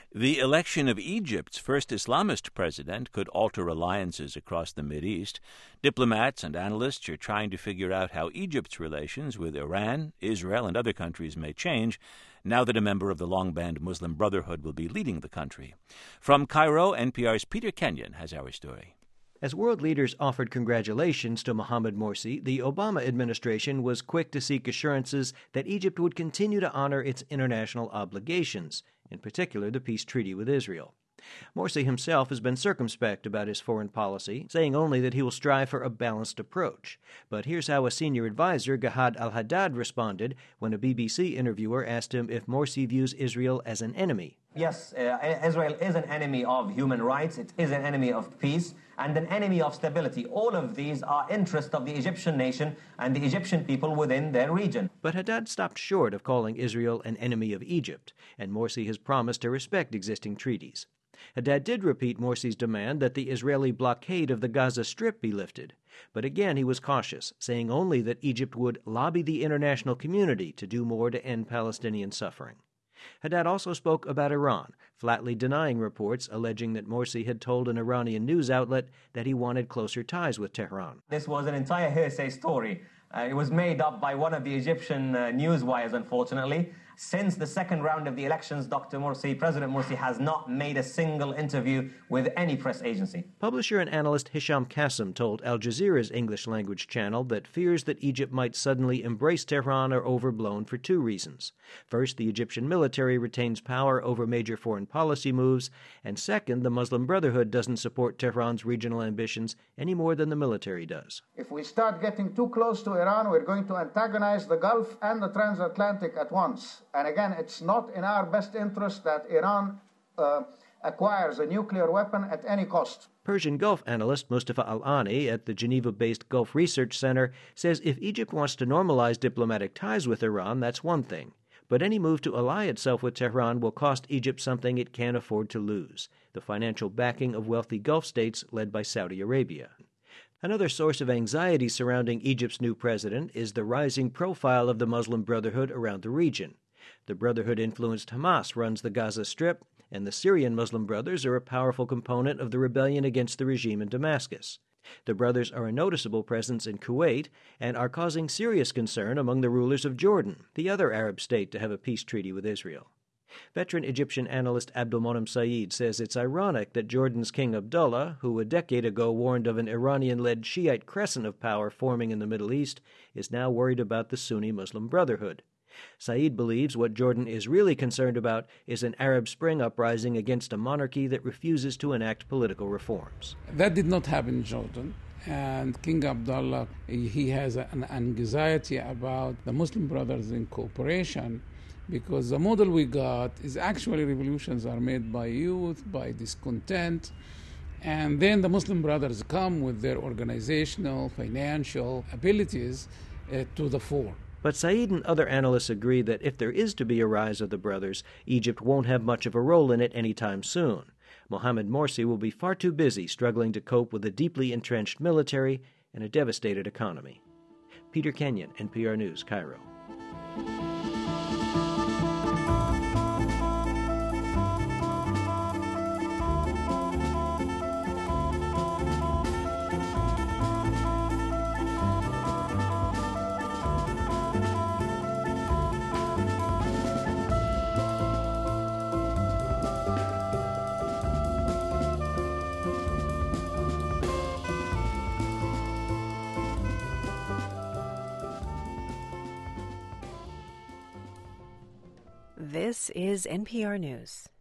The election of Egypt's first Islamist president could alter alliances across the Mideast. Diplomats and analysts are trying to figure out how Egypt's relations with Iran, Israel, and other countries may change now that a member of the long-banned Muslim Brotherhood will be leading the country. From Cairo, NPR's Peter Kenyon has our story. As world leaders offered congratulations to Mohamed Morsi, the Obama administration was quick to seek assurances that Egypt would continue to honor its international obligations, in particular the peace treaty with Israel. Morsi himself has been circumspect about his foreign policy, saying only that he will strive for a balanced approach. But here's how a senior advisor, Gahad al-Haddad, responded when a BBC interviewer asked him if Morsi views Israel as an enemy. Yes, Israel is an enemy of human rights, it is an enemy of peace, and an enemy of stability. All of these are interests of the Egyptian nation and the Egyptian people within their region. But Haddad stopped short of calling Israel an enemy of Egypt, and Morsi has promised to respect existing treaties. Haddad did repeat Morsi's demand that the Israeli blockade of the Gaza Strip be lifted. But again he was cautious, saying only that Egypt would lobby the international community to do more to end Palestinian suffering. Haddad also spoke about Iran, flatly denying reports alleging that Morsi had told an Iranian news outlet that he wanted closer ties with Tehran. This was an entire hearsay story. It was made up by one of the Egyptian news wires, unfortunately. Since the second round of the elections, President Morsi has not made a single interview with any press agency. Publisher and analyst Hisham Kassem told Al Jazeera's English-language channel that fears that Egypt might suddenly embrace Tehran are overblown for two reasons. First, the Egyptian military retains power over major foreign policy moves, and second, the Muslim Brotherhood doesn't support Tehran's regional ambitions any more than the military does. If we start getting too close to Iran, we're going to antagonize the Gulf and the transatlantic at once. And again, it's not in our best interest that Iran acquires a nuclear weapon at any cost. Persian Gulf analyst Mustafa Al-Ani at the Geneva-based Gulf Research Center says if Egypt wants to normalize diplomatic ties with Iran, that's one thing. But any move to ally itself with Tehran will cost Egypt something it can't afford to lose, the financial backing of wealthy Gulf states led by Saudi Arabia. Another source of anxiety surrounding Egypt's new president is the rising profile of the Muslim Brotherhood around the region. The Brotherhood-influenced Hamas runs the Gaza Strip, and the Syrian Muslim Brothers are a powerful component of the rebellion against the regime in Damascus. The brothers are a noticeable presence in Kuwait and are causing serious concern among the rulers of Jordan, the other Arab state to have a peace treaty with Israel. Veteran Egyptian analyst Abdulmonem Saeed says it's ironic that Jordan's King Abdullah, who a decade ago warned of an Iranian-led Shiite crescent of power forming in the Middle East, is now worried about the Sunni Muslim Brotherhood. Saeed believes what Jordan is really concerned about is an Arab Spring uprising against a monarchy that refuses to enact political reforms. That did not happen in Jordan. And King Abdullah, he has an anxiety about the Muslim Brothers in cooperation, because the model we got is actually revolutions are made by youth, by discontent, and then the Muslim Brothers come with their organizational, financial abilities to the fore. But Saeed and other analysts agree that if there is to be a rise of the brothers, Egypt won't have much of a role in it anytime soon. Mohamed Morsi will be far too busy struggling to cope with a deeply entrenched military and a devastated economy. Peter Kenyon, NPR News, Cairo. This is NPR News.